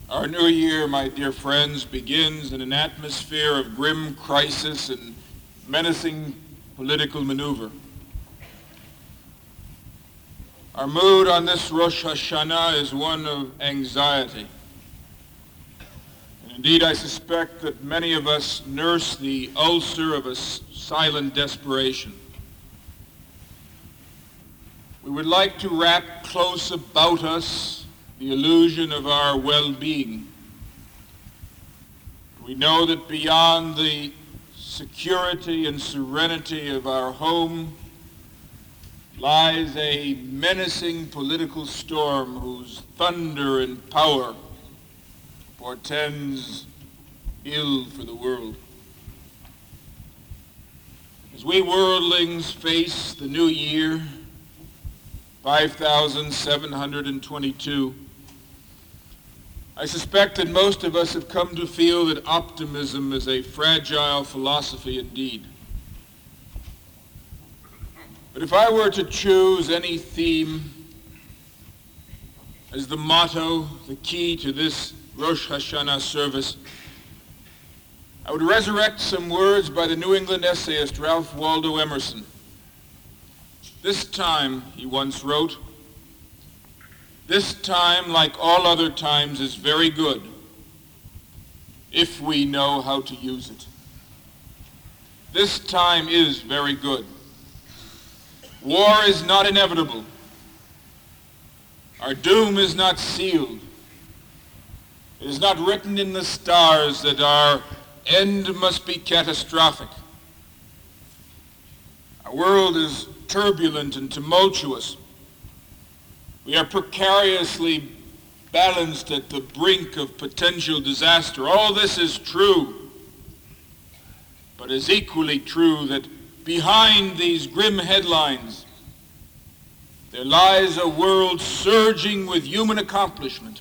Our new year, my dear friends, begins in an atmosphere of grim crisis and menacing political maneuver. Our mood on this Rosh Hashanah is one of anxiety. And indeed, I suspect that many of us nurse the ulcer of a silent desperation. We would like to wrap close about us the illusion of our well-being. We know that beyond the security and serenity of our home lies a menacing political storm whose thunder and power portends ill for the world. As we worldlings face the new year, 5,722, I suspect that most of us have come to feel that optimism is a fragile philosophy indeed. But if I were to choose any theme as the motto, the key to this Rosh Hashanah service, I would resurrect some words by the New England essayist Ralph Waldo Emerson. This time, he once wrote, "This time, like all other times, is very good if we know how to use it." This time is very good. War is not inevitable. Our doom is not sealed. It is not written in the stars that our end must be catastrophic. Our world is turbulent and tumultuous. We are precariously balanced at the brink of potential disaster. All this is true, but it's equally true that behind these grim headlines, there lies a world surging with human accomplishment.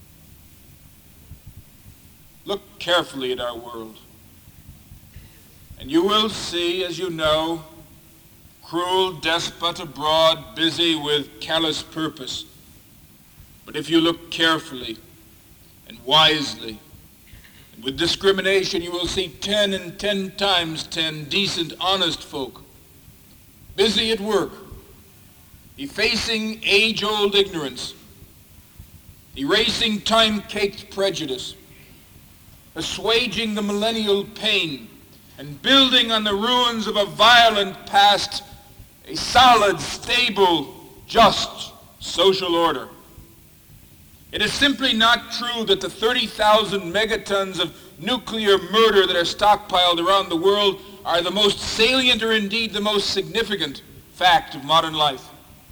Look carefully at our world, and you will see, as you know, cruel despot abroad busy with callous purpose. But if you look carefully and wisely and with discrimination, you will see 10 and 10 times 10 decent, honest folk busy at work, effacing age-old ignorance, erasing time-caked prejudice, assuaging the millennial pain, and building on the ruins of a violent past a solid, stable, just social order. It is simply not true that the 30,000 megatons of nuclear murder that are stockpiled around the world are the most salient or indeed the most significant fact of modern life.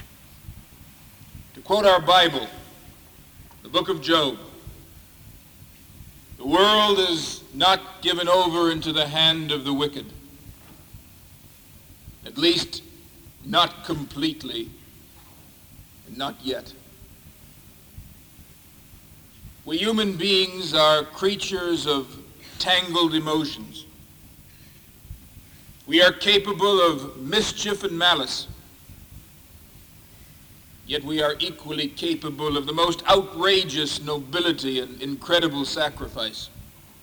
To quote our Bible, the book of Job, the world is not given over into the hand of the wicked, at least not completely, and not yet. We human beings are creatures of tangled emotions. We are capable of mischief and malice, yet we are equally capable of the most outrageous nobility and incredible sacrifice.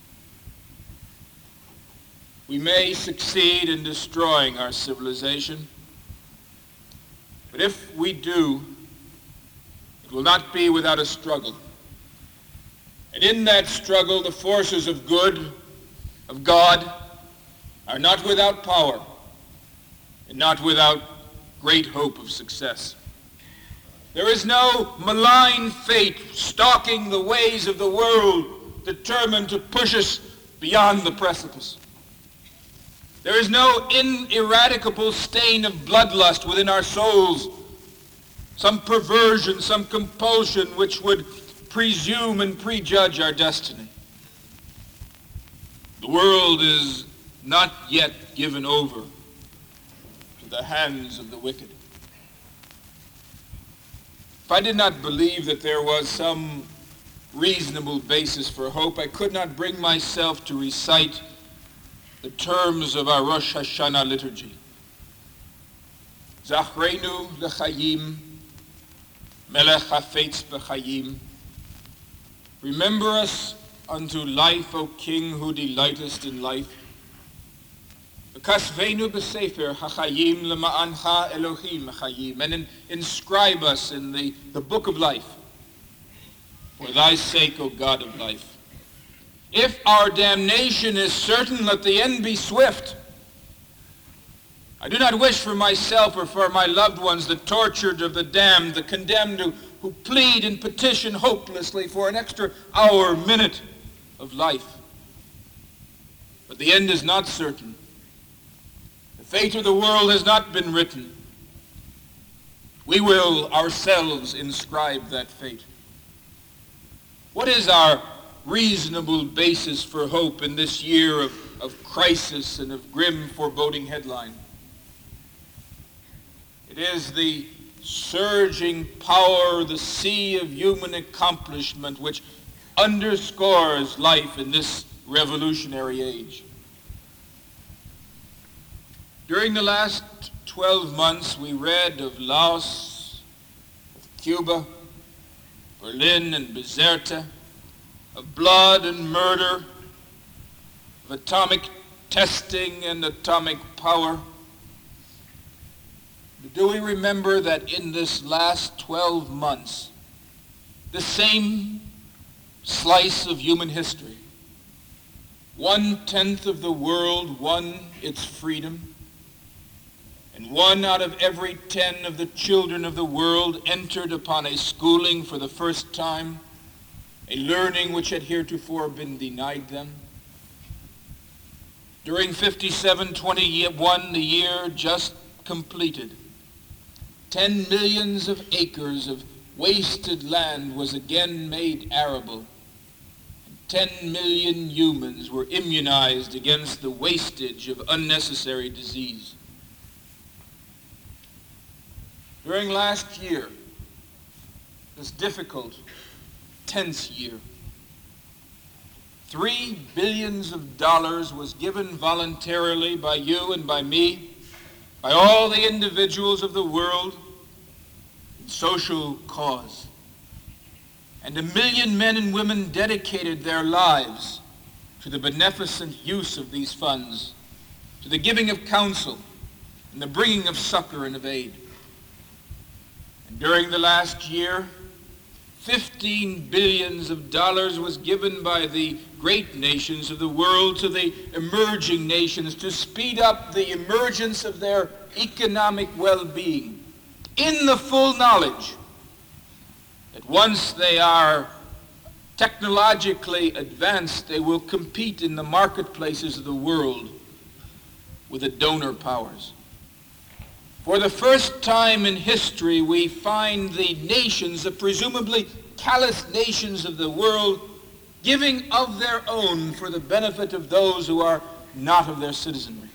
We may succeed in destroying our civilization, but if we do, it will not be without a struggle. And in that struggle, the forces of good, of God, are not without power and not without great hope of success. There is no malign fate stalking the ways of the world, determined to push us beyond the precipice. There is no ineradicable stain of bloodlust within our souls, some perversion, some compulsion which would presume and prejudge our destiny. The world is not yet given over to the hands of the wicked. If I did not believe that there was some reasonable basis for hope, I could not bring myself to recite the terms of our Rosh Hashanah liturgy. Zachrenu l'chayim, melech hafetz b'chayim, Remember us unto life, O King, who delightest in life. Kasvenu b'sefer hachayim lema'ancha Elohim chayim, and inscribe us in the book of life, for thy sake, O God of life. If our damnation is certain, let the end be swift. I do not wish for myself or for my loved ones the tortured of the damned, the condemned who plead and petition hopelessly for an extra hour, minute of life. But the end is not certain. The fate of the world has not been written. We will ourselves inscribe that fate. What is our reasonable basis for hope in this year of crisis and of grim foreboding headline? It is the surging power, the sea of human accomplishment which underscores life in this revolutionary age. During the last 12 months, we read of Laos, of Cuba, Berlin and Bizerta, of blood and murder, of atomic testing and atomic power. Do we remember that in this last 12 months, the same slice of human history, 1/10 of the world won its freedom, and 1 out of every 10 of the children of the world entered upon a schooling for the first time, a learning which had heretofore been denied them? During 57-21, the year just completed, 10 millions of acres of wasted land was again made arable. 10 million humans were immunized against the wastage of unnecessary disease. During last year, this difficult, tense year, $3 billion was given voluntarily by you and by me, by all the individuals of the world, in social cause. And 1 million men and women dedicated their lives to the beneficent use of these funds, to the giving of counsel and the bringing of succor and of aid. And during the last year, $15 billion was given by the great nations of the world to the emerging nations to speed up the emergence of their economic well-being, in the full knowledge that once they are technologically advanced, they will compete in the marketplaces of the world with the donor powers. For the first time in history, we find the nations, the presumably callous nations of the world, giving of their own for the benefit of those who are not of their citizenry.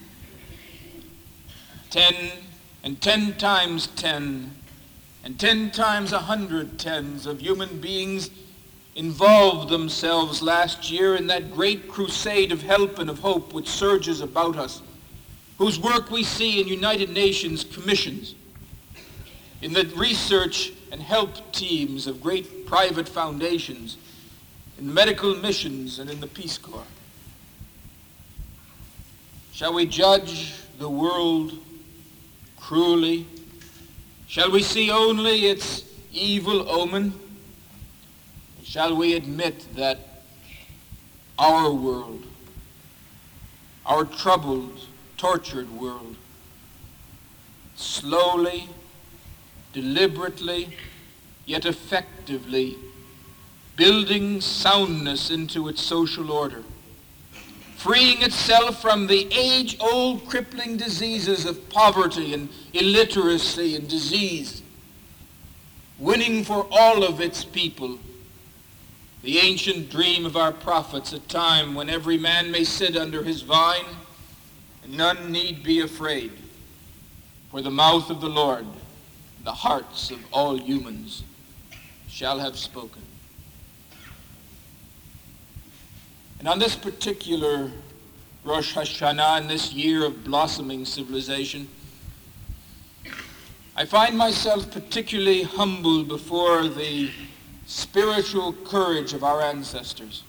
10 and 10 times 10 and 10 times 100 tens of human beings involved themselves last year in that great crusade of help and of hope which surges about us, whose work we see in United Nations commissions, in the research and help teams of great private foundations, in medical missions, and in the Peace Corps. Shall we judge the world cruelly? Shall we see only its evil omen? Shall we admit that our world, our troubled, tortured world, slowly, deliberately, yet effectively building soundness into its social order, freeing itself from the age-old crippling diseases of poverty and illiteracy and disease, winning for all of its people the ancient dream of our prophets, a time when every man may sit under his vine and none need be afraid, for the mouth of the Lord, the hearts of all humans shall have spoken. And on this particular Rosh Hashanah, in this year of blossoming civilization, I find myself particularly humbled before the spiritual courage of our ancestors.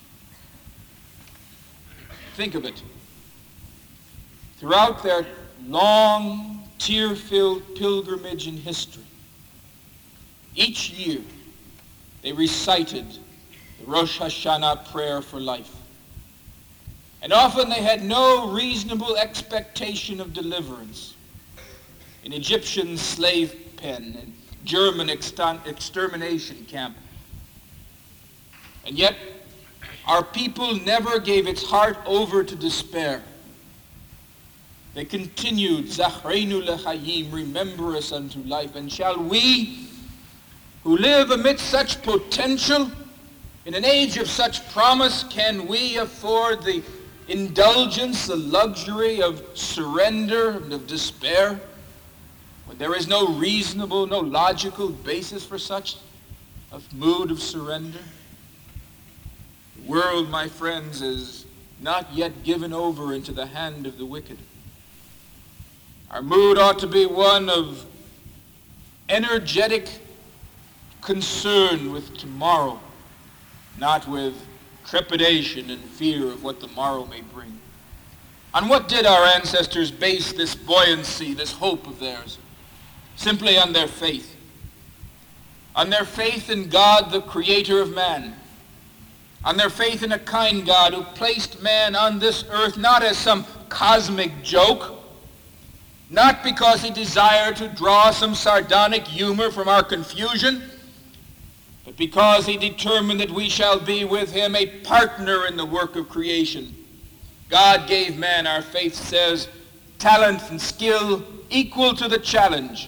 Think of it. Throughout their long, tear-filled pilgrimage in history, each year they recited the Rosh Hashanah prayer for life. And often they had no reasonable expectation of deliverance. In Egyptian slave pen and German extermination camp. And yet, our people never gave its heart over to despair. They continued, Zachreinu lechayim, remember us unto life. And shall we, who live amidst such potential, in an age of such promise, can we afford the indulgence, the luxury of surrender and of despair, when there is no reasonable, no logical basis for such a mood of surrender? The world, my friends, is not yet given over into the hand of the wicked. Our mood ought to be one of energetic concern with tomorrow, not with trepidation and fear of what the morrow may bring. On what did our ancestors base this buoyancy, this hope of theirs? Simply on their faith. On their faith in God, the creator of man. On their faith in a kind God who placed man on this earth not as some cosmic joke, not because he desired to draw some sardonic humor from our confusion, but because he determined that we shall be with him a partner in the work of creation. God gave man, our faith says, talent and skill equal to the challenge.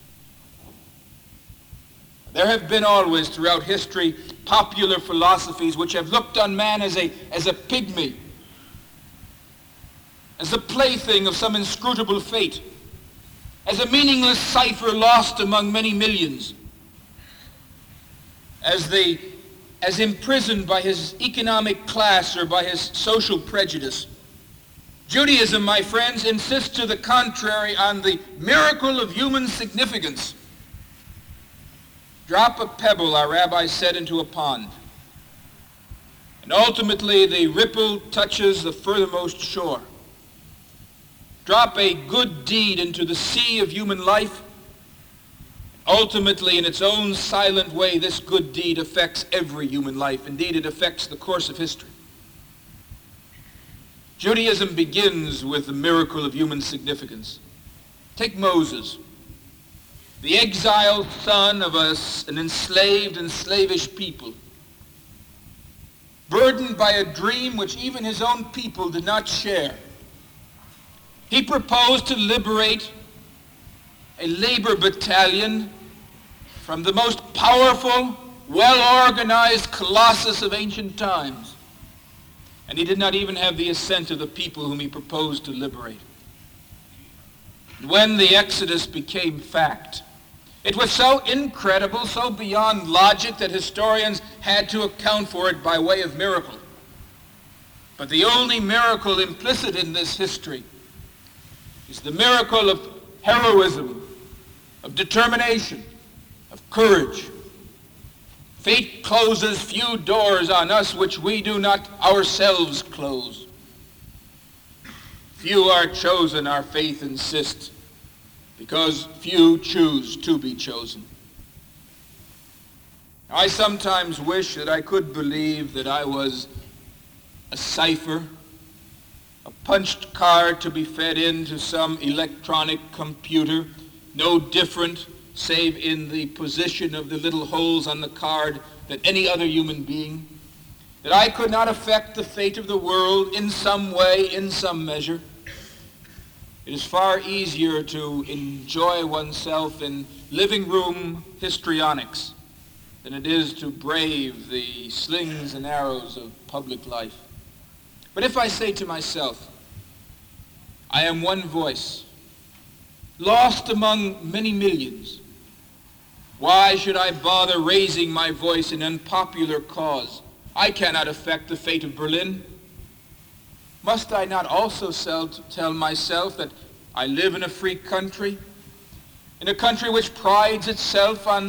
There have been always throughout history popular philosophies which have looked on man as a pygmy, as the plaything of some inscrutable fate, as a meaningless cipher lost among many millions, as imprisoned by his economic class or by his social prejudice. Judaism, my friends, insists to the contrary on the miracle of human significance. Drop a pebble, our rabbi said, into a pond, and ultimately the ripple touches the furthermost shore. Drop a good deed into the sea of human life. Ultimately, in its own silent way, this good deed affects every human life. Indeed, it affects the course of history. Judaism begins with the miracle of human significance. Take Moses, the exiled son of an enslaved and slavish people, burdened by a dream which even his own people did not share. He proposed to liberate a labor battalion from the most powerful, well-organized colossus of ancient times. And he did not even have the assent of the people whom he proposed to liberate. And when the Exodus became fact, it was so incredible, so beyond logic, that historians had to account for it by way of miracle. But the only miracle implicit in this history is the miracle of heroism, of determination, of courage. Fate closes few doors on us which we do not ourselves close. Few are chosen, our faith insists, because few choose to be chosen. I sometimes wish that I could believe that I was a cipher, a punched card to be fed into some electronic computer, no different save in the position of the little holes on the card than any other human being, that I could not affect the fate of the world in some way, in some measure. It is far easier to enjoy oneself in living room histrionics than it is to brave the slings and arrows of public life. But if I say to myself, I am one voice, lost among many millions, why should I bother raising my voice in unpopular cause? I cannot affect the fate of Berlin. Must I not also tell myself that I live in a free country, in a country which prides itself on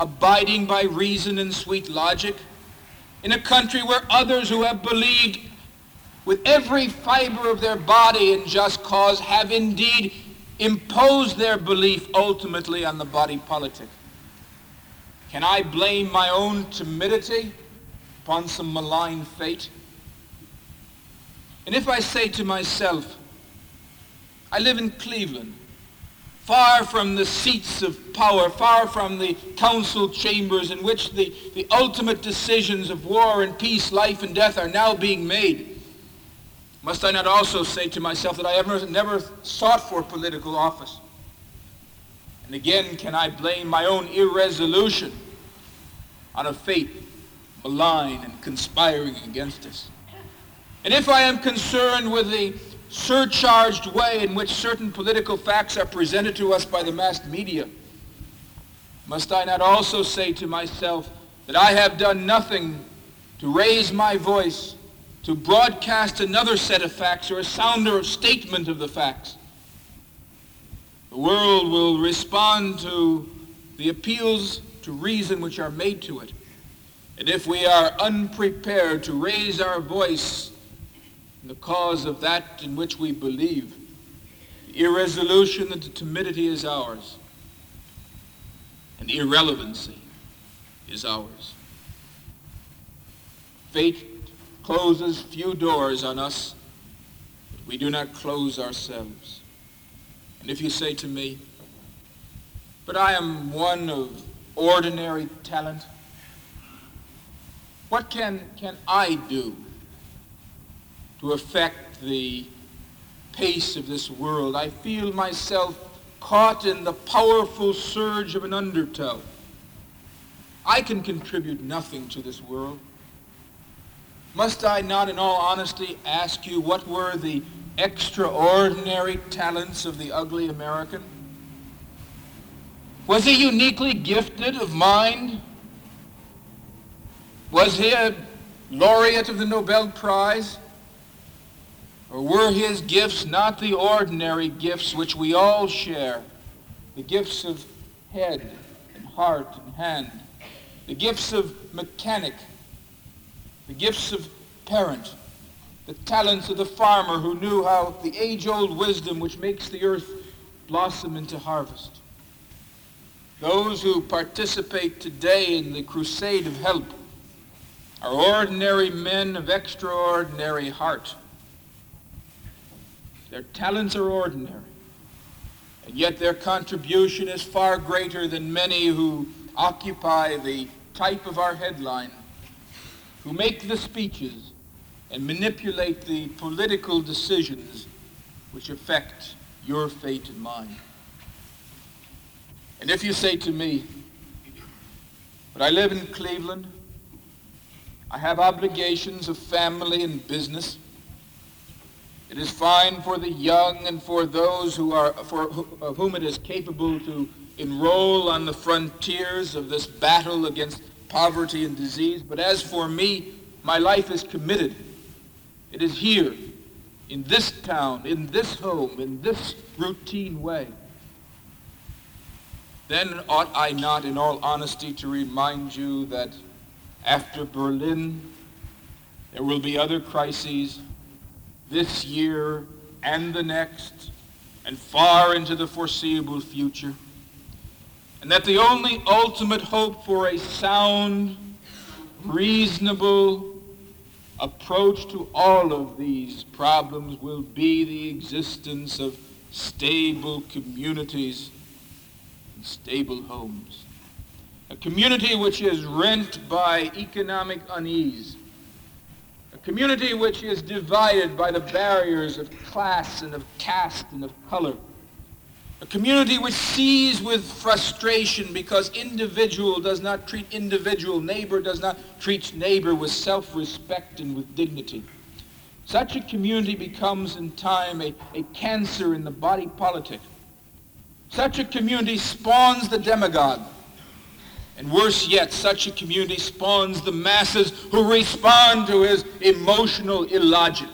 abiding by reason and sweet logic, in a country where others who have believed with every fiber of their body in just cause have indeed imposed their belief ultimately on the body politic? Can I blame my own timidity upon some malign fate? And if I say to myself, I live in Cleveland, far from the seats of power, far from the council chambers in which the ultimate decisions of war and peace, life and death are now being made, must I not also say to myself that I have never sought for political office? And again, can I blame my own irresolution on a fate malign and conspiring against us? And if I am concerned with the surcharged way in which certain political facts are presented to us by the mass media, must I not also say to myself that I have done nothing to raise my voice, to broadcast another set of facts or a sounder statement of the facts? The world will respond to the appeals to reason which are made to it. And if we are unprepared to raise our voice in the cause of that in which we believe, the irresolution and the timidity is ours, and the irrelevancy is ours. Fate closes few doors on us, but we do not close ourselves. And if you say to me, but I am one of ordinary talent, what can I do to affect the pace of this world? I feel myself caught in the powerful surge of an undertow. I can contribute nothing to this world. Must I not, in all honesty, ask you what were the extraordinary talents of the ugly American? Was he uniquely gifted of mind? Was he a laureate of the Nobel Prize? Or were his gifts not the ordinary gifts which we all share, the gifts of head and heart and hand, the gifts of mechanic, the gifts of parent, the talents of the farmer who knew how the age-old wisdom which makes the earth blossom into harvest? Those who participate today in the crusade of help are ordinary men of extraordinary heart. Their talents are ordinary, and yet their contribution is far greater than many who occupy the type of our headline, who make the speeches and manipulate the political decisions which affect your fate and mine. And if you say to me, but I live in Cleveland, I have obligations of family and business, it is fine for the young and for those of whom it is capable to enroll on the frontiers of this battle against poverty and disease. But as for me, my life is committed. It is here, in this town, in this home, in this routine way. Then ought I not, in all honesty, to remind you that after Berlin, there will be other crises this year and the next, and far into the foreseeable future, and that the only ultimate hope for a sound, reasonable approach to all of these problems will be the existence of stable communities and stable homes. A community which is rent by economic unease, a community which is divided by the barriers of class and of caste and of color, a community which sees with frustration because individual does not treat individual, neighbor does not treat neighbor with self-respect and with dignity. Such a community becomes in time a cancer in the body politic. Such a community spawns the demagogue. And worse yet, such a community spawns the masses who respond to his emotional illogic.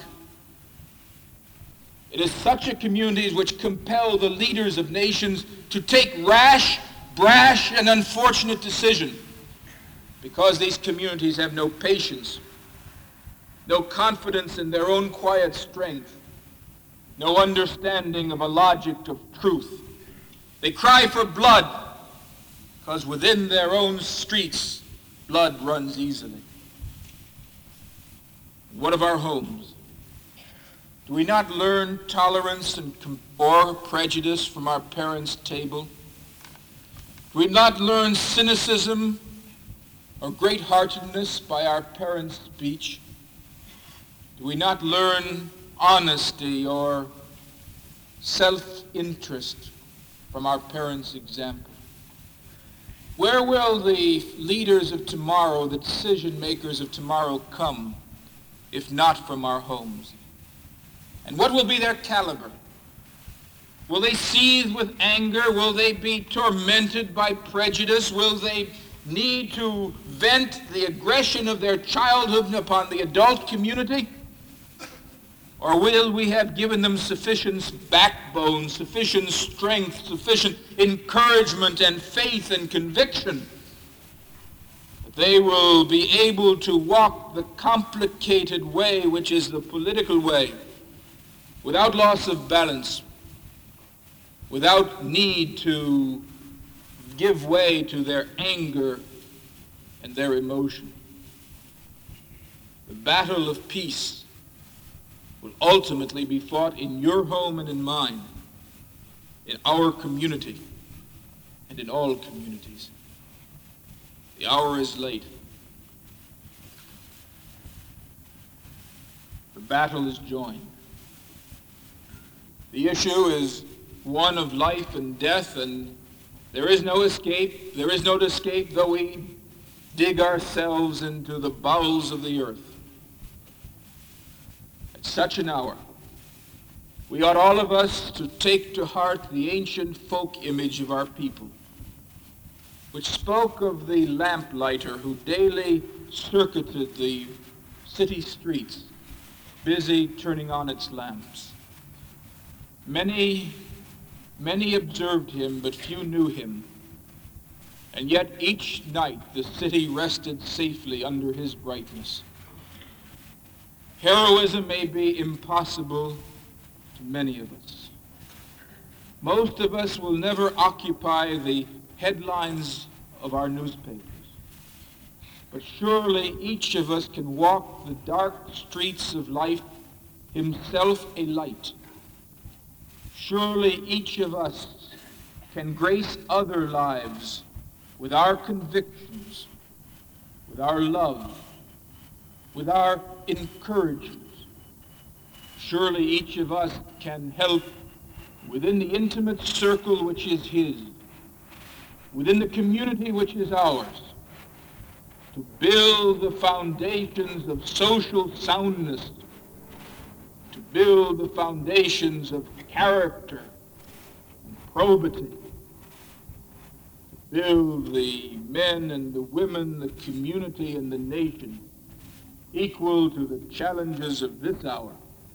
It is such a community which compel the leaders of nations to take rash, brash and unfortunate decision, because these communities have no patience, no confidence in their own quiet strength, no understanding of a logic of truth. They cry for blood, because within their own streets, blood runs easily. What of our homes? Do we not learn tolerance or prejudice from our parents' table? Do we not learn cynicism or great-heartedness by our parents' speech? Do we not learn honesty or self-interest from our parents' example? Where will the leaders of tomorrow, the decision makers of tomorrow come, if not from our homes? And what will be their caliber? Will they seethe with anger? Will they be tormented by prejudice? Will they need to vent the aggression of their childhood upon the adult community? Or will we have given them sufficient backbone, sufficient strength, sufficient encouragement and faith and conviction that they will be able to walk the complicated way, which is the political way, without loss of balance, without need to give way to their anger and their emotion? The battle of peace will ultimately be fought in your home and in mine, in our community, and in all communities. The hour is late. The battle is joined. The issue is one of life and death, and there is no escape. There is no escape though we dig ourselves into the bowels of the earth. At such an hour, we ought all of us to take to heart the ancient folk image of our people, which spoke of the lamplighter who daily circuited the city streets, busy turning on its lamps. Many observed him, but few knew him. And yet each night the city rested safely under his brightness. Heroism may be impossible to many of us. Most of us will never occupy the headlines of our newspapers. But surely each of us can walk the dark streets of life, himself a light. Surely each of us can grace other lives with our convictions, with our love, with our encouragement. Surely each of us can help within the intimate circle which is his, within the community which is ours, to build the foundations of social soundness, to build the foundations of character and probity, to build the men and the women, the community and the nation equal to the challenges of this hour,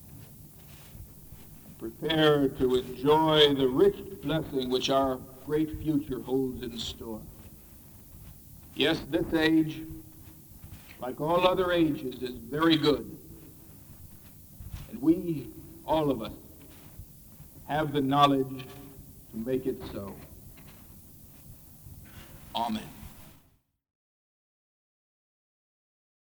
and prepare to enjoy the rich blessing which our great future holds in store. Yes, this age, like all other ages, is very good. And we, all of us, have the knowledge to make it so. Amen.